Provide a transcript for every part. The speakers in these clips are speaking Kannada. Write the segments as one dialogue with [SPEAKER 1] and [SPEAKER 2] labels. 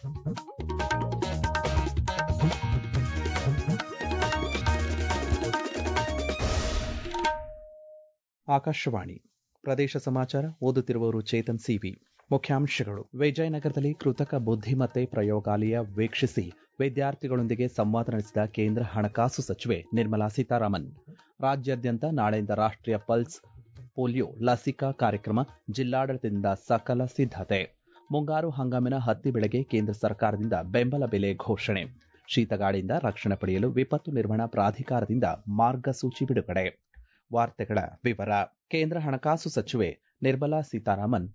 [SPEAKER 1] ಆಕಾಶವಾಣಿ ಪ್ರದೇಶ ಸಮಾಚಾರ ಓದುತ್ತಿರುವವರು ಚೇತನ್ ಸಿವಿ. ಮುಖ್ಯಾಂಶಗಳು. ವಿಜಯನಗರದಲ್ಲಿ ಕೃತಕ ಬುದ್ಧಿಮತ್ತೆ ಪ್ರಯೋಗಾಲಯ ವೀಕ್ಷಿಸಿ ವಿದ್ಯಾರ್ಥಿಗಳೊಂದಿಗೆ ಸಂವಾದ ನಡೆಸಿದ ಕೇಂದ್ರ ಹಣಕಾಸು ಸಚಿವೆ ನಿರ್ಮಲಾ ಸೀತಾರಾಮನ್. ರಾಜ್ಯಾದ್ಯಂತ ನಾಳೆಯಿಂದ ರಾಷ್ಟ್ರೀಯ ಪಲ್ಸ್ ಪೋಲಿಯೋ ಲಸಿಕಾ ಕಾರ್ಯಕ್ರಮ, ಜಿಲ್ಲಾಡಳಿತದಿಂದ ಸಕಲ ಸಿದ್ಧತೆ. ಮುಂಗಾರು ಹಂಗಾಮಿನ ಹತ್ತಿ ಬೆಳೆಗೆ ಕೇಂದ್ರ ಸರ್ಕಾರದಿಂದ ಬೆಂಬಲ ಬೆಲೆ ಘೋಷಣೆ. ಶೀತಗಾಳಿಯಿಂದ ರಕ್ಷಣೆ ಪಡೆಯಲು ವಿಪತ್ತು ನಿರ್ವಹಣಾ ಪ್ರಾಧಿಕಾರದಿಂದ ಮಾರ್ಗಸೂಚಿ ಬಿಡುಗಡೆ. ವಾರ್ತೆಗಳ ವಿವರ. ಕೇಂದ್ರ ಹಣಕಾಸು ಸಚಿವೆ ನಿರ್ಮಲಾ ಸೀತಾರಾಮನ್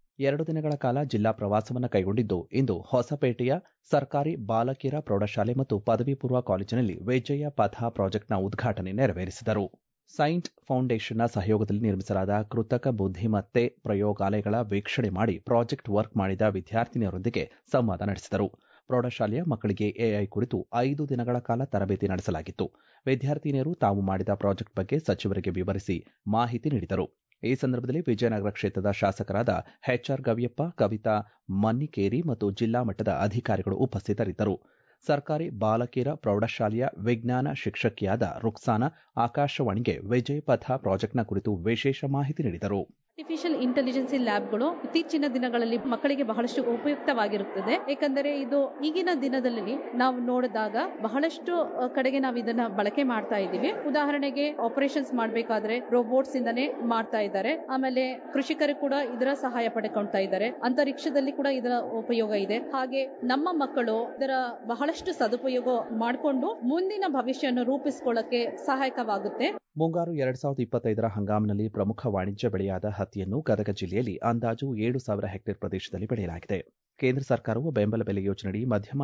[SPEAKER 1] 2 ದಿನಗಳ ಕಾಲ ಜಿಲ್ಲಾ ಪ್ರವಾಸವನ್ನು ಕೈಗೊಂಡಿದ್ದು, ಇಂದು ಹೊಸಪೇಟೆಯ ಸರ್ಕಾರಿ ಬಾಲಕಿಯರ ಪ್ರೌಢಶಾಲೆ ಮತ್ತು ಪದವಿ ಪೂರ್ವ ಕಾಲೇಜಿನಲ್ಲಿ ವಿಜಯ ಪಥ ಪ್ರಾಜೆಕ್ಟ್ನ ಉದ್ಘಾಟನೆ ನೆರವೇರಿಸಿದರು. ಸೈಂಟ್ ಫೌಂಡೇಶನ್ನ ಸಹಯೋಗದಲ್ಲಿ ನಿರ್ಮಿಸಲಾದ ಕೃತಕ ಬುದ್ಧಿಮತ್ತೆ ಪ್ರಯೋಗಾಲಯಗಳ ವೀಕ್ಷಣೆ ಮಾಡಿ ಪ್ರಾಜೆಕ್ಟ್ ವರ್ಕ್ ಮಾಡಿದ ವಿದ್ಯಾರ್ಥಿನಿಯರೊಂದಿಗೆ ಸಂವಾದ ನಡೆಸಿದರು. ಪ್ರೌಢಶಾಲೆಯ ಮಕ್ಕಳಿಗೆ ಎಐ ಕುರಿತು 5 ದಿನಗಳ ಕಾಲ ತರಬೇತಿ ನಡೆಸಲಾಗಿತ್ತು. ವಿದ್ಯಾರ್ಥಿನಿಯರು ತಾವು ಮಾಡಿದ ಪ್ರಾಜೆಕ್ಟ್ ಬಗ್ಗೆ ಸಚಿವರಿಗೆ ವಿವರಿಸಿ ಮಾಹಿತಿ ನೀಡಿದರು. ಈ ಸಂದರ್ಭದಲ್ಲಿ ವಿಜಯನಗರ ಕ್ಷೇತ್ರದ ಶಾಸಕರಾದ ಎಚ್ಆರ್ ಗವಿಯಪ್ಪ, ಕವಿತಾ ಮನ್ನಿಕೇರಿ ಮತ್ತು ಜಿಲ್ಲಾ ಮಟ್ಟದ ಅಧಿಕಾರಿಗಳು ಉಪಸ್ಥಿತರಿದ್ದರು. ಸರ್ಕಾರಿ ಬಾಲಕಿಯರ ಪ್ರೌಢಶಾಲೆಯ ವಿಜ್ಞಾನ ಶಿಕ್ಷಕಿಯಾದ ರುಕ್ಸಾನಾ ಆಕಾಶವಾಣಿಗೆ ವಿಜಯ ಪಥ ಪ್ರಾಜೆಕ್ಟ್ನ ಕುರಿತು ವಿಶೇಷ ಮಾಹಿತಿ ನೀಡಿದರು.
[SPEAKER 2] ಆರ್ಟಿಫಿಷಿಯಲ್ ಇಂಟೆಲಿಜೆನ್ಸಿ ಲ್ಯಾಬ್ಗಳು ಇತ್ತೀಚಿನ ದಿನಗಳಲ್ಲಿ ಮಕ್ಕಳಿಗೆ ಬಹಳಷ್ಟು ಉಪಯುಕ್ತವಾಗಿರುತ್ತದೆ. ಏಕೆಂದರೆ ಇದು ಈಗಿನ ದಿನದಲ್ಲಿ ನಾವು ನೋಡಿದಾಗ ಬಹಳಷ್ಟು ಕಡೆಗೆ ನಾವು ಇದನ್ನ ಬಳಕೆ ಮಾಡ್ತಾ ಇದ್ದೀವಿ. ಉದಾಹರಣೆಗೆ ಆಪರೇಷನ್ಸ್ ಮಾಡಬೇಕಾದ್ರೆ ರೋಬೋಟ್ಸ್ ಇಂದಾನೆ ಮಾಡ್ತಾ ಇದ್ದಾರೆ. ಆಮೇಲೆ ಕೃಷಿಕರು ಕೂಡ ಇದರ ಸಹಾಯ ಪಡೆಕೊಳ್ತಾ ಇದ್ದಾರೆ. ಅಂತರಿಕ್ಷದಲ್ಲಿ ಕೂಡ ಇದರ ಉಪಯೋಗ ಇದೆ. ಹಾಗೆ ನಮ್ಮ ಮಕ್ಕಳು ಇದರ ಬಹಳಷ್ಟು ಸದುಪಯೋಗ ಮಾಡಿಕೊಂಡು ಮುಂದಿನ ಭವಿಷ್ಯವನ್ನು ರೂಪಿಸಿಕೊಳ್ಳಕ್ಕೆ ಸಹಾಯಕವಾಗುತ್ತೆ.
[SPEAKER 1] ಮುಂಗಾರು 2025ರ ಹಂಗಾಮಿನಲ್ಲಿ ಪ್ರಮುಖ ವಾಣಿಜ್ಯ ಬೆಳೆಯಾದ ಹತ್ತಿಯನ್ನು ಗದಗ ಜಿಲ್ಲೆಯಲ್ಲಿ ಅಂದಾಜು 7,000 ಹೆಕ್ಟೇರ್ ಪ್ರದೇಶದಲ್ಲಿ ಬೆಳೆಯಲಾಗಿದೆ. ಕೇಂದ್ರ ಸರ್ಕಾರವು ಬೆಂಬಲ ಬೆಲೆ ಯೋಜನೆಯಡಿ ಮಧ್ಯಮ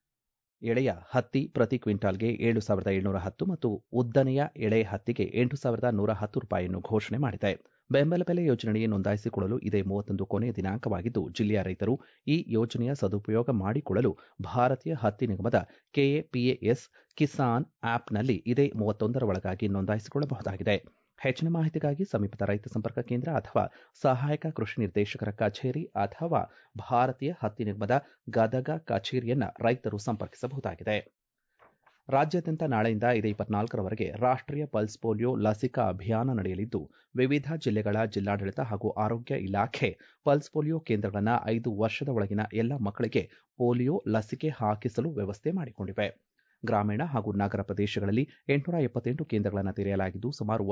[SPEAKER 1] ಎಳೆಯ ಹತ್ತಿ ಪ್ರತಿ ಕ್ವಿಂಟಾಲ್ಗೆ 7,710 ಮತ್ತು ಉದ್ದನೆಯ ಎಳೆ ಹತ್ತಿಗೆ 8,110 ರೂಪಾಯಿಯನ್ನು ಘೋಷಣೆ ಮಾಡಿದೆ. ಬೆಂಬಲ ಬೆಲೆ ಯೋಜನೆಯಡಿ ನೋಂದಾಯಿಸಿಕೊಳ್ಳಲು ಇದೇ 31 ಕೊನೆಯ ದಿನಾಂಕವಾಗಿದ್ದು, ಜಿಲ್ಲೆಯ ರೈತರು ಈ ಯೋಜನೆಯ ಸದುಪಯೋಗ ಮಾಡಿಕೊಳ್ಳಲು ಭಾರತೀಯ ಹತ್ತಿ ನಿಗಮದ ಕೆಎಪಿಎಎಸ್ ಕಿಸಾನ್ ಆಪ್ನಲ್ಲಿ ಇದೇ 31ರ ಒಳಗಾಗಿ ನೋಂದಾಯಿಸಿಕೊಳ್ಳಬಹುದಾಗಿದೆ. ಹೆಚ್ಚಿನ ಮಾಹಿತಿಗಾಗಿ ಸಮೀಪದ ರೈತ ಸಂಪರ್ಕ ಕೇಂದ್ರ ಅಥವಾ ಸಹಾಯಕ ಕೃಷಿ ನಿರ್ದೇಶಕರ ಕಚೇರಿ ಅಥವಾ ಭಾರತೀಯ ಹತ್ತಿ ನಿಗಮದ ಗದಗ ಕಚೇರಿಯನ್ನು ರೈತರು ಸಂಪರ್ಕಿಸಬಹುದಾಗಿದೆ. ರಾಜ್ಯಾದ್ಯಂತ ನಾಳೆಯಿಂದ ಇದೇ 24ರವರೆಗೆ ರಾಷ್ಟ್ರೀಯ ಪಲ್ಸ್ ಪೋಲಿಯೋ ಲಸಿಕಾ ಅಭಿಯಾನ ನಡೆಯಲಿದ್ದು, ವಿವಿಧ ಜಿಲ್ಲೆಗಳ ಜಿಲ್ಲಾಡಳಿತ ಹಾಗೂ ಆರೋಗ್ಯ ಇಲಾಖೆ ಪಲ್ಸ್ ಪೋಲಿಯೋ ಕೇಂದ್ರಗಳನ್ನು 5 ವರ್ಷದ ಒಳಗಿನ ಎಲ್ಲ ಮಕ್ಕಳಿಗೆ ಪೋಲಿಯೋ ಲಸಿಕೆ ಹಾಕಿಸಲು ವ್ಯವಸ್ಥೆ ಮಾಡಿಕೊಂಡಿವೆ. ಗ್ರಾಮೀಣ ಹಾಗೂ ನಗರ ಪ್ರದೇಶಗಳಲ್ಲಿ 878 ಕೇಂದ್ರಗಳನ್ನು ತೆರೆಯಲಾಗಿದ್ದು, ಸುಮಾರು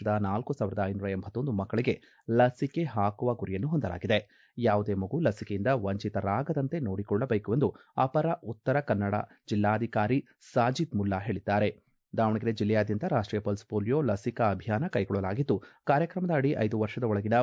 [SPEAKER 1] 1,04,581 ಮಕ್ಕಳಿಗೆ ಲಸಿಕೆ ಹಾಕುವ ಗುರಿಯನ್ನು ಹೊಂದಲಾಗಿದೆ. ಯಾವುದೇ ಮಗು ಲಸಿಕೆಯಿಂದ ವಂಚಿತರಾಗದಂತೆ ನೋಡಿಕೊಳ್ಳಬೇಕು ಎಂದು ಅಪರ ಉತ್ತರ ಕನ್ನಡ ಜಿಲ್ಲಾಧಿಕಾರಿ ಸಾಜಿದ್ ಮುಲ್ಲಾ ಹೇಳಿದ್ದಾರೆ. ದಾವಣಗೆರೆ ಜಿಲ್ಲೆಯಾದ್ಯಂತ ರಾಷ್ಟ್ರೀಯ ಪಲ್ಸ್ ಪೋಲಿಯೋ ಲಸಿಕಾ ಅಭಿಯಾನ ಕೈಗೊಳ್ಳಲಾಗಿದ್ದು, ಕಾರ್ಯಕ್ರಮದ ಅಡಿ 5 ವರ್ಷದ ಒಳಗಿನ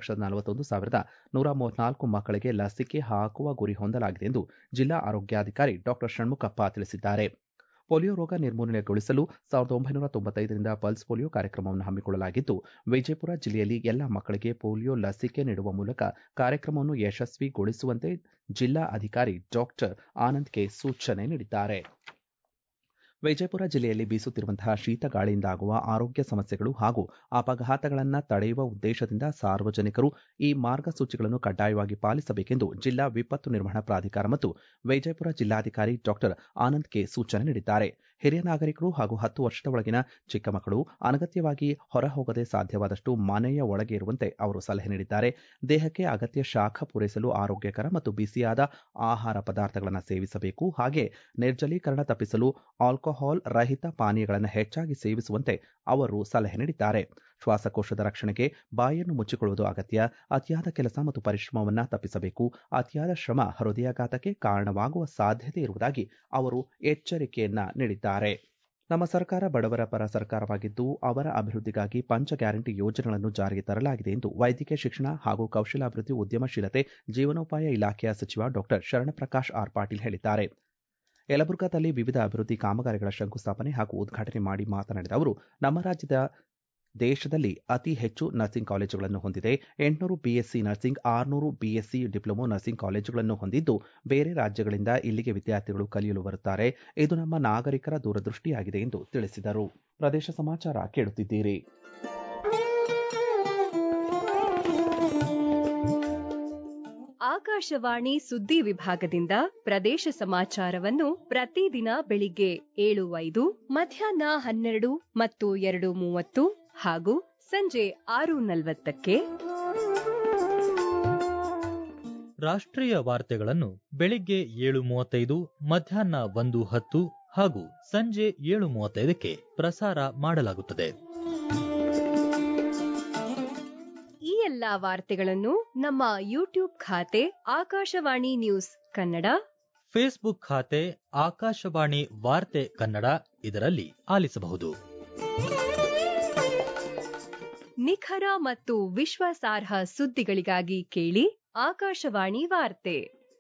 [SPEAKER 1] 1,41,134 ಮಕ್ಕಳಿಗೆ ಲಸಿಕೆ ಹಾಕುವ ಗುರಿ ಹೊಂದಲಾಗಿದೆ ಎಂದು ಜಿಲ್ಲಾ ಆರೋಗ್ಯಾಧಿಕಾರಿ ಡಾಕ್ಟರ್ ಷಣ್ಮುಖಪ್ಪ ತಿಳಿಸಿದ್ದಾರೆ. ಪೋಲಿಯೋ ರೋಗ ನಿರ್ಮೂಲನೆಗೊಳಿಸಲು 1995ರಿಂದ ಪಲ್ಸ್ ಪೋಲಿಯೋ ಕಾರ್ಯಕ್ರಮವನ್ನು ಹಮ್ಮಿಕೊಳ್ಳಲಾಗಿದ್ದು, ವಿಜಯಪುರ ಜಿಲ್ಲೆಯಲ್ಲಿ ಎಲ್ಲ ಮಕ್ಕಳಿಗೆ ಪೋಲಿಯೋ ಲಸಿಕೆ ನೀಡುವ ಮೂಲಕ ಕಾರ್ಯಕ್ರಮವನ್ನು ಯಶಸ್ವಿಗೊಳಿಸುವಂತೆ ಜಿಲ್ಲಾ ಅಧಿಕಾರಿ ಡಾಕ್ಟರ್ ಆನಂದ್ ಕೆ ಸೂಚನೆ ನೀಡಿದ್ದಾರೆ. ವಿಜಯಪುರ ಜಿಲ್ಲೆಯಲ್ಲಿ ಬೀಸುತ್ತಿರುವಂತಹ ಶೀತ ಗಾಳಿಯಿಂದಾಗುವ ಆರೋಗ್ಯ ಸಮಸ್ಯೆಗಳು ಹಾಗೂ ಅಪಘಾತಗಳನ್ನು ತಡೆಯುವ ಉದ್ದೇಶದಿಂದ ಸಾರ್ವಜನಿಕರು ಈ ಮಾರ್ಗಸೂಚಿಗಳನ್ನು ಕಡ್ಡಾಯವಾಗಿ ಪಾಲಿಸಬೇಕೆಂದು ಜಿಲ್ಲಾ ವಿಪತ್ತು ನಿರ್ವಹಣಾ ಪ್ರಾಧಿಕಾರ ಮತ್ತು ವಿಜಯಪುರ ಜಿಲ್ಲಾಧಿಕಾರಿ ಡಾಕ್ಟರ್ ಆನಂದ್ ಕೆ ಸೂಚನೆ ನೀಡಿದ್ದಾರೆ. ಹಿರಿಯ ನಾಗರಿಕರು ಹಾಗೂ 10 ವರ್ಷದ ಒಳಗಿನ ಚಿಕ್ಕ ಮಕ್ಕಳು ಅನಗತ್ಯವಾಗಿ ಹೊರ ಹೋಗದೆ ಸಾಧ್ಯವಾದಷ್ಟು ಮನೆಯ ಒಳಗೆ ಇರುವಂತೆ ಅವರು ಸಲಹೆ ನೀಡಿದ್ದಾರೆ. ದೇಹಕ್ಕೆ ಅಗತ್ಯ ಶಾಖ ಪೂರೈಸಲು ಆರೋಗ್ಯಕರ ಮತ್ತು ಬಿಸಿಯಾದ ಆಹಾರ ಪದಾರ್ಥಗಳನ್ನು ಸೇವಿಸಬೇಕು. ಹಾಗೆ ನಿರ್ಜಲೀಕರಣ ತಪ್ಪಿಸಲು ಆಲ್ಕೋಹಾಲ್ ರಹಿತ ಪಾನೀಯಗಳನ್ನು ಹೆಚ್ಚಾಗಿ ಸೇವಿಸುವಂತೆ ಅವರು ಸಲಹೆ ನೀಡಿದ್ದಾರೆ. ಶ್ವಾಸಕೋಶದ ರಕ್ಷಣೆಗೆ ಬಾಯಿಯನ್ನು ಮುಚ್ಚಿಕೊಳ್ಳುವುದು ಅಗತ್ಯ. ಅತಿಯಾದ ಕೆಲಸ ಮತ್ತು ಪರಿಶ್ರಮವನ್ನು ತಪ್ಪಿಸಬೇಕು. ಅತಿಯಾದ ಶ್ರಮ ಹೃದಯಾಘಾತಕ್ಕೆ ಕಾರಣವಾಗುವ ಸಾಧ್ಯತೆ ಇರುವುದಾಗಿ ಅವರು ಎಚ್ಚರಿಕೆಯನ್ನ ನೀಡಿದ್ದಾರೆ. ನಮ್ಮ ಸರ್ಕಾರ ಬಡವರ ಪರ ಸರ್ಕಾರವಾಗಿದ್ದು, ಅವರ ಅಭಿವೃದ್ಧಿಗಾಗಿ ಪಂಚ ಗ್ಯಾರಂಟಿ ಯೋಜನೆಗಳನ್ನು ಜಾರಿಗೆ ತರಲಾಗಿದೆ ಎಂದು ವೈದ್ಯಕೀಯ ಶಿಕ್ಷಣ ಹಾಗೂ ಕೌಶಲಾಭಿವೃದ್ಧಿ, ಉದ್ಯಮಶೀಲತೆ, ಜೀವನೋಪಾಯ ಇಲಾಖೆಯ ಸಚಿವ ಡಾಕ್ಟರ್ ಶರಣಪ್ರಕಾಶ್ ಆರ್ ಪಾಟೀಲ್ ಹೇಳಿದ್ದಾರೆ. ಯಲಬುರ್ಗಾದಲ್ಲಿ ವಿವಿಧ ಅಭಿವೃದ್ಧಿ ಕಾಮಗಾರಿಗಳ ಶಂಕುಸ್ಥಾಪನೆ ಹಾಗೂ ಉದ್ಘಾಟನೆ ಮಾಡಿ ಮಾತನಾಡಿದ ಅವರು, ನಮ್ಮ ರಾಜ್ಯದ ದೇಶದಲ್ಲಿ ಅತಿ ಹೆಚ್ಚು ನರ್ಸಿಂಗ್ ಕಾಲೇಜುಗಳನ್ನು ಹೊಂದಿದೆ. 800 BSc nursing, 600 BSc diploma nursing ಕಾಲೇಜುಗಳನ್ನು ಹೊಂದಿದ್ದು, ಬೇರೆ ರಾಜ್ಯಗಳಿಂದ ಇಲ್ಲಿಗೆ ವಿದ್ಯಾರ್ಥಿಗಳು ಕಲಿಯಲು ಬರುತ್ತಾರೆ. ಇದು ನಮ್ಮ ನಾಗರಿಕರ ದೂರದೃಷ್ಟಿಯಾಗಿದೆ ಎಂದು ತಿಳಿಸಿದರು. ಪ್ರದೇಶ ಸಮಾಚಾರ ಕೇಳುತ್ತಿದ್ದೀರಿ.
[SPEAKER 3] ಆಕಾಶವಾಣಿ ಸುದ್ದಿ ವಿಭಾಗದಿಂದ ಪ್ರದೇಶ ಸಮಾಚಾರವನ್ನು ಪ್ರತಿದಿನ ಬೆಳಿಗ್ಗೆ 7:05, ಮಧ್ಯಾಹ್ನ 12 ಮತ್ತು 2:30 ಹಾಗೂ ಸಂಜೆ 6:40ಕ್ಕೆ.
[SPEAKER 4] ರಾಷ್ಟ್ರೀಯ ವಾರ್ತೆಗಳನ್ನು ಬೆಳಿಗ್ಗೆ 7:35, ಮಧ್ಯಾಹ್ನ 1:10 ಹಾಗೂ ಸಂಜೆ 7:35ಕ್ಕೆ ಪ್ರಸಾರ ಮಾಡಲಾಗುತ್ತದೆ.
[SPEAKER 3] ಈ ಎಲ್ಲಾ ವಾರ್ತೆಗಳನ್ನು ನಮ್ಮ ಯೂಟ್ಯೂಬ್ ಖಾತೆ ಆಕಾಶವಾಣಿ ನ್ಯೂಸ್ ಕನ್ನಡ,
[SPEAKER 4] ಫೇಸ್ಬುಕ್ ಖಾತೆ ಆಕಾಶವಾಣಿ ವಾರ್ತೆ ಕನ್ನಡ ಇದರಲ್ಲಿ ಆಲಿಸಬಹುದು.
[SPEAKER 3] ನಿಖರ ಮತ್ತು ವಿಶ್ವಾಸಾರ್ಹ ಸುದ್ದಿಗಳಿಗಾಗಿ ಕೇಳಿ ಆಕಾಶವಾಣಿ ವಾರ್ತೆ.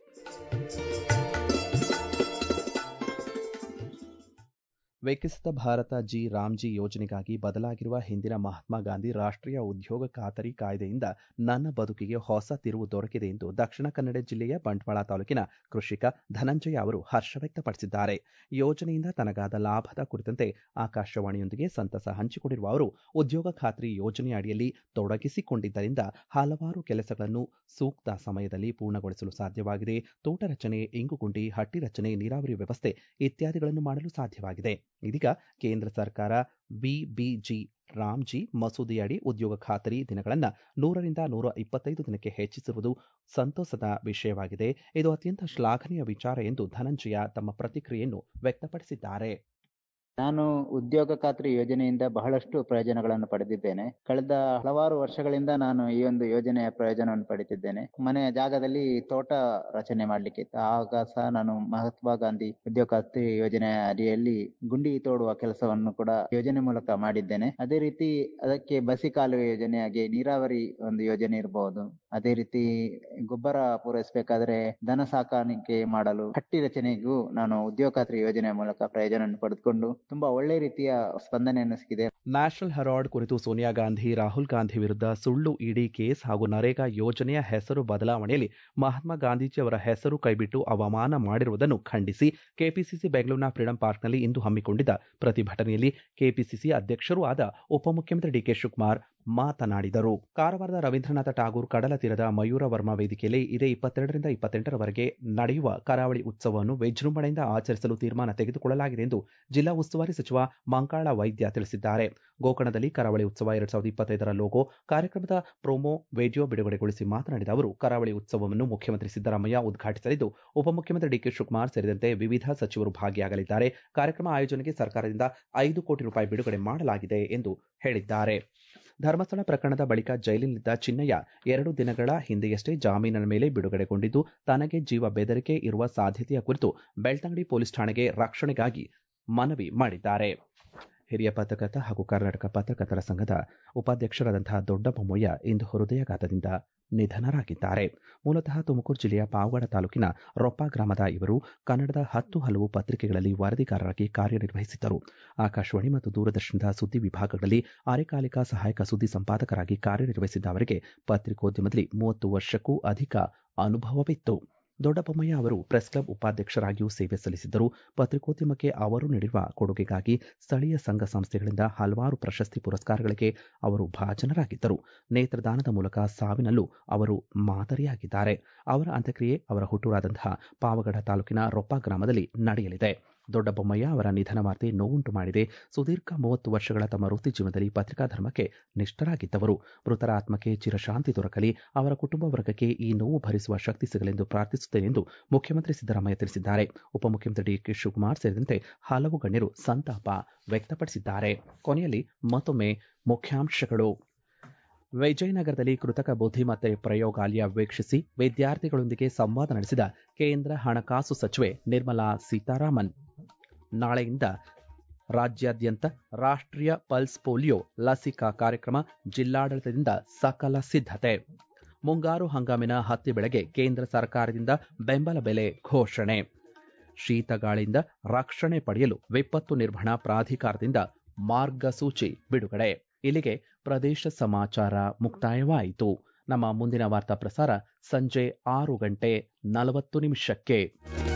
[SPEAKER 1] ವಿಕಸಿತ ಭಾರತ ರಾಮ್ಜಿ ಯೋಜನೆಗಾಗಿ ಬದಲಾಗಿರುವ ಹಿಂದಿನ ಮಹಾತ್ಮ ಗಾಂಧಿ ರಾಷ್ಟ್ರೀಯ ಉದ್ಯೋಗ ಖಾತರಿ ಕಾಯ್ದೆಯಿಂದ ನನ್ನ ಬದುಕಿಗೆ ಹೊಸ ತಿರುವು ದೊರಕಿದೆ ಎಂದು ದಕ್ಷಿಣ ಕನ್ನಡ ಜಿಲ್ಲೆಯ ಬಂಟ್ವಾಳ ತಾಲೂಕಿನ ಕೃಷಿಕ ಧನಂಜಯ ಅವರು ಹರ್ಷ ವ್ಯಕ್ತಪಡಿಸಿದ್ದಾರೆ. ಯೋಜನೆಯಿಂದ ತನಗಾದ ಲಾಭದ ಕುರಿತಂತೆ ಆಕಾಶವಾಣಿಯೊಂದಿಗೆ ಸಂತಸ ಹಂಚಿಕೊಂಡಿರುವ ಅವರು, ಉದ್ಯೋಗ ಖಾತ್ರಿ ಯೋಜನೆ ಅಡಿಯಲ್ಲಿ ತೊಡಗಿಸಿಕೊಂಡಿದ್ದರಿಂದ ಹಲವಾರು ಕೆಲಸಗಳನ್ನು ಸೂಕ್ತ ಸಮಯದಲ್ಲಿ ಪೂರ್ಣಗೊಳಿಸಲು ಸಾಧ್ಯವಾಗಿದೆ. ತೋಟ ರಚನೆ, ಇಂಗುಗುಂಡಿ, ಹಟ್ಟಿ ರಚನೆ, ನೀರಾವರಿ ವ್ಯವಸ್ಥೆ ಇತ್ಯಾದಿಗಳನ್ನು ಮಾಡಲು ಸಾಧ್ಯವಾಗಿದೆ. ಇದೀಗ ಕೇಂದ್ರ ಸರ್ಕಾರ ವಿಬಿಜಿ ರಾಮ್ಜಿ ಮಸೂದೆಯಡಿ ಉದ್ಯೋಗ ಖಾತರಿ ದಿನಗಳನ್ನು 100ರಿಂದ 125 ದಿನಕ್ಕೆ ಹೆಚ್ಚಿಸಿರುವುದು ಸಂತಸದ ವಿಷಯವಾಗಿದೆ. ಇದು ಅತ್ಯಂತ ಶ್ಲಾಘನೀಯ ವಿಚಾರ ಎಂದು ಧನಂಜಯ ತಮ್ಮ ಪ್ರತಿಕ್ರಿಯೆಯನ್ನು ವ್ಯಕ್ತಪಡಿಸಿದ್ದಾರೆ.
[SPEAKER 5] ನಾನು ಉದ್ಯೋಗ ಖಾತ್ರಿ ಯೋಜನೆಯಿಂದ ಬಹಳಷ್ಟು ಪ್ರಯೋಜನಗಳನ್ನು ಪಡೆದಿದ್ದೇನೆ. ಕಳೆದ ಹಲವಾರು ವರ್ಷಗಳಿಂದ ನಾನು ಈ ಒಂದು ಯೋಜನೆಯ ಪ್ರಯೋಜನವನ್ನು ಪಡೆದಿದ್ದೇನೆ. ಮನೆಯ ಜಾಗದಲ್ಲಿ ತೋಟ ರಚನೆ ಮಾಡ್ಲಿಕ್ಕೆ ಇತ್ತು. ಆಗ ಸಹ ನಾನು ಮಹಾತ್ಮ ಗಾಂಧಿ ಉದ್ಯೋಗ ಖಾತ್ರಿ ಯೋಜನೆಯ ಅಡಿಯಲ್ಲಿ ಗುಂಡಿ ತೋಡುವ ಕೆಲಸವನ್ನು ಕೂಡ ಯೋಜನೆ ಮೂಲಕ ಮಾಡಿದ್ದೇನೆ. ಅದೇ ರೀತಿ ಅದಕ್ಕೆ ಬಸಿ ಕಾಲುವೆ ಯೋಜನೆ, ಹಾಗೆ ನೀರಾವರಿ ಒಂದು ಯೋಜನೆ ಇರಬಹುದು. ಅದೇ ರೀತಿ ಗೊಬ್ಬರ ಪೂರೈಸಬೇಕಾದ್ರೆ ದನ ಸಾಕಾಣಿಕೆ ಮಾಡಲು ಹಟ್ಟಿ ರಚನೆಗೂ ನಾನು ಉದ್ಯೋಗ ಖಾತ್ರಿ ಯೋಜನೆಯ ಮೂಲಕ ಪ್ರಯೋಜನವನ್ನು ಪಡೆದುಕೊಂಡು ತುಂಬಾ ಒಳ್ಳೆ ರೀತಿಯ ಸ್ಪಂದನೆಯನ್ನು ಸಿಕ್ಕಿದೆ.
[SPEAKER 1] ನ್ಯಾಷನಲ್ ಹೆರಾಲ್ಡ್ ಕುರಿತು ಸೋನಿಯಾ ಗಾಂಧಿ, ರಾಹುಲ್ ಗಾಂಧಿ ವಿರುದ್ಧ ಸುಳ್ಳು ಇಡಿ ಕೇಸ್ ಹಾಗೂ ನರೇಗಾ ಯೋಜನೆಯ ಹೆಸರು ಬದಲಾವಣೆಯಲ್ಲಿ ಮಹಾತ್ಮ ಗಾಂಧೀಜಿ ಅವರ ಹೆಸರು ಕೈಬಿಟ್ಟು ಅವಮಾನ ಮಾಡಿರುವುದನ್ನು ಖಂಡಿಸಿ ಕೆಪಿಸಿಸಿ ಬೆಂಗಳೂರಿನ ಫ್ರೀಡಂ ಪಾರ್ಕ್ನಲ್ಲಿ ಇಂದು ಹಮ್ಮಿಕೊಂಡಿದ್ದ ಪ್ರತಿಭಟನೆಯಲ್ಲಿ ಕೆಪಿಸಿಸಿ ಅಧ್ಯಕ್ಷರೂ ಆದ ಉಪಮುಖ್ಯಮಂತ್ರಿ ಡಿಕೆ ಶಿವಕುಮಾರ್ ಮಾತನಾಡಿದರು. ಕಾರವಾರದ ರವೀಂದ್ರನಾಥ ಟಾಗೂರ್ ಕಡಲ ತೀರದ ಮಯೂರ ವರ್ಮಾ ವೇದಿಕೆಯಲ್ಲಿ ಇದೇ 22ರಿಂದ 28ರವರೆಗೆ ನಡೆಯುವ ಕರಾವಳಿ ಉತ್ಸವವನ್ನು ವಿಜೃಂಭಣೆಯಿಂದ ಆಚರಿಸಲು ತೀರ್ಮಾನ ತೆಗೆದುಕೊಳ್ಳಲಾಗಿದೆ ಎಂದು ಜಿಲ್ಲಾ ಉಸ್ತುವಾರಿ ಸಚಿವ ಮಂಕಾಳ ವೈದ್ಯ ತಿಳಿಸಿದ್ದಾರೆ. ಗೋಕರ್ಣದಲ್ಲಿ ಕರಾವಳಿ ಉತ್ಸವ 2025ರ ಲೋಗೋ ಕಾರ್ಯಕ್ರಮದ ಪ್ರೊಮೋ ವಿಡಿಯೋ ಬಿಡುಗಡೆಗೊಳಿಸಿ ಮಾತನಾಡಿದ ಅವರು, ಕರಾವಳಿ ಉತ್ಸವವನ್ನು ಮುಖ್ಯಮಂತ್ರಿ ಸಿದ್ದರಾಮಯ್ಯ ಉದ್ಘಾಟಿಸಲಿದ್ದು ಉಪಮುಖ್ಯಮಂತ್ರಿ ಡಿಕೆ ಶಿವಕುಮಾರ್ ಸೇರಿದಂತೆ ವಿವಿಧ ಸಚಿವರು ಭಾಗಿಯಾಗಲಿದ್ದಾರೆ. ಕಾರ್ಯಕ್ರಮ ಆಯೋಜನೆಗೆ ಸರ್ಕಾರದಿಂದ 5 ಕೋಟಿ ರೂಪಾಯಿ ಬಿಡುಗಡೆ ಮಾಡಲಾಗಿದೆ ಎಂದು ಹೇಳಿದ್ದಾರೆ. ಧರ್ಮಸ್ಥಳ ಪ್ರಕರಣದ ಬಳಿಕ ಜೈಲಿನಲ್ಲಿದ್ದ ಚಿನ್ನಯ್ಯ 2 ದಿನಗಳ ಹಿಂದೆಯಷ್ಟೇ ಜಾಮೀನಿನ ಮೇಲೆ ಬಿಡುಗಡೆಗೊಂಡಿದ್ದು, ತನಗೆ ಜೀವ ಬೆದರಿಕೆ ಇರುವ ಸಾಧ್ಯತೆಯ ಕುರಿತು ಬೆಳ್ತಂಗಡಿ ಪೊಲೀಸ್ ಠಾಣೆಗೆ ರಕ್ಷಣೆಗಾಗಿ ಮನವಿ ಮಾಡಿದ್ದಾರೆ. ಹಿರಿಯ ಪತ್ರಕರ್ತ ಹಾಗೂ ಕರ್ನಾಟಕ ಪತ್ರಕರ್ತರ ಸಂಘದ ಉಪಾಧ್ಯಕ್ಷರಾದಂತಹ ದೊಡ್ಡಬೊಮ್ಮಯ್ಯ ಇಂದು ಹೃದಯಾಘಾತದಿಂದ ನಿಧನರಾಗಿದ್ದಾರೆ. ಮೂಲತಃ ತುಮಕೂರು ಜಿಲ್ಲೆಯ ಪಾವಗಡ ತಾಲೂಕಿನ ರೊಪ್ಪ ಗ್ರಾಮದ ಇವರು ಕನ್ನಡದ 10 ಹಲವು ಪತ್ರಿಕೆಗಳಲ್ಲಿ ವರದಿಗಾರರಾಗಿ ಕಾರ್ಯನಿರ್ವಹಿಸಿದ್ದರು. ಆಕಾಶವಾಣಿ ಮತ್ತು ದೂರದರ್ಶನದ ಸುದ್ದಿ ವಿಭಾಗಗಳಲ್ಲಿ ಅರೆಕಾಲಿಕ ಸಹಾಯಕ ಸುದ್ದಿ ಸಂಪಾದಕರಾಗಿ ಕಾರ್ಯನಿರ್ವಹಿಸಿದ್ದ ಅವರಿಗೆ ಪತ್ರಿಕೋದ್ಯಮದಲ್ಲಿ 30 ವರ್ಷಕ್ಕೂ ಅಧಿಕ ಅನುಭವವಿತ್ತು. ದೊಡ್ಡಬೊಮ್ಮಯ್ಯ ಅವರು ಪ್ರೆಸ್ ಕ್ಲಬ್ ಉಪಾಧ್ಯಕ್ಷರಾಗಿಯೂ ಸೇವೆ ಸಲ್ಲಿಸಿದ್ದರು. ಪತ್ರಿಕೋದ್ಯಮಕ್ಕೆ ಅವರು ನೀಡಿರುವ ಕೊಡುಗೆಗಾಗಿ ಸ್ಥಳೀಯ ಸಂಘ ಸಂಸ್ಥೆಗಳಿಂದ ಹಲವಾರು ಪ್ರಶಸ್ತಿ ಪುರಸ್ಕಾರಗಳಿಗೆ ಅವರು ಭಾಜನರಾಗಿದ್ದರು. ನೇತ್ರದಾನದ ಮೂಲಕ ಸಾವಿನಲ್ಲೂ ಅವರು ಮಾದರಿಯಾಗಿದ್ದಾರೆ. ಅವರ ಅಂತ್ಯಕ್ರಿಯೆ ಅವರ ಹುಟ್ಟೂರಾದಂತಹ ಪಾವಗಡ ತಾಲೂಕಿನ ರೊಪ್ಪ ಗ್ರಾಮದಲ್ಲಿ ನಡೆಯಲಿದೆ. ದೊಡ್ಡಬೊಮ್ಮಯ್ಯ ಅವರ ನಿಧನ ವಾರ್ತೆ ನೋವುಂಟು ಮಾಡಿದೆ. ಸುದೀರ್ಘ 30 ವರ್ಷಗಳ ತಮ್ಮ ವೃತ್ತಿ ಜೀವನದಲ್ಲಿ ಪತ್ರಿಕಾ ಧರ್ಮಕ್ಕೆ ನಿಷ್ಠರಾಗಿದ್ದವರು. ಮೃತರ ಆತ್ಮಕ್ಕೆ ಚಿರಶಾಂತಿ ದೊರಕಲಿ, ಅವರ ಕುಟುಂಬ ವರ್ಗಕ್ಕೆ ಈ ನೋವು ಭರಿಸುವ ಶಕ್ತಿ ಸಿಗಲೆಂದು ಪ್ರಾರ್ಥಿಸುತ್ತೇನೆ ಎಂದು ಮುಖ್ಯಮಂತ್ರಿ ಸಿದ್ದರಾಮಯ್ಯ ತಿಳಿಸಿದ್ದಾರೆ. ಉಪಮುಖ್ಯಮಂತ್ರಿ ಡಿಕೆ ಶಿವಕುಮಾರ್ ಸೇರಿದಂತೆ ಹಲವು ಗಣ್ಯರು ಸಂತಾಪ ವ್ಯಕ್ತಪಡಿಸಿದ್ದಾರೆ. ಕೊನೆಯಲ್ಲಿ ಮತ್ತೊಮ್ಮೆ ಮುಖ್ಯಾಂಶಗಳು. ವಿಜಯನಗರದಲ್ಲಿ ಕೃತಕ ಬುದ್ಧಿಮತ್ತೆ ಪ್ರಯೋಗಾಲಯ ವೀಕ್ಷಿಸಿ ವಿದ್ಯಾರ್ಥಿಗಳೊಂದಿಗೆ ಸಂವಾದ ನಡೆಸಿದ ಕೇಂದ್ರ ಹಣಕಾಸು ಸಚಿವೆ ನಿರ್ಮಲಾ ಸೀತಾರಾಮನ್. ನಾಳೆಯಿಂದ ರಾಜ್ಯಾದ್ಯಂತ ರಾಷ್ಟ್ರೀಯ ಪಲ್ಸ್ ಪೋಲಿಯೋ ಲಸಿಕಾ ಕಾರ್ಯಕ್ರಮ, ಜಿಲ್ಲಾಡಳಿತದಿಂದ ಸಕಲ ಸಿದ್ಧತೆ. ಮುಂಗಾರು ಹಂಗಾಮಿನ ಹತ್ತಿ ಬೆಳೆಗೆ ಕೇಂದ್ರ ಸರ್ಕಾರದಿಂದ ಬೆಂಬಲ ಬೆಲೆ ಘೋಷಣೆ. ಶೀತಗಾಳಿಯಿಂದ ರಕ್ಷಣೆ ಪಡೆಯಲು ವಿಪತ್ತು ನಿರ್ವಹಣಾ ಪ್ರಾಧಿಕಾರದಿಂದ ಮಾರ್ಗಸೂಚಿ ಬಿಡುಗಡೆ. ಇಲ್ಲಿಗೆ ಪ್ರದೇಶ ಸಮಾಚಾರ ಮುಕ್ತಾಯವಾಯಿತು. ನಮ್ಮ ಮುಂದಿನ ವಾರ್ತಾ ಪ್ರಸಾರ ಸಂಜೆ 6:40 ನಿಮಿಷಕ್ಕೆ.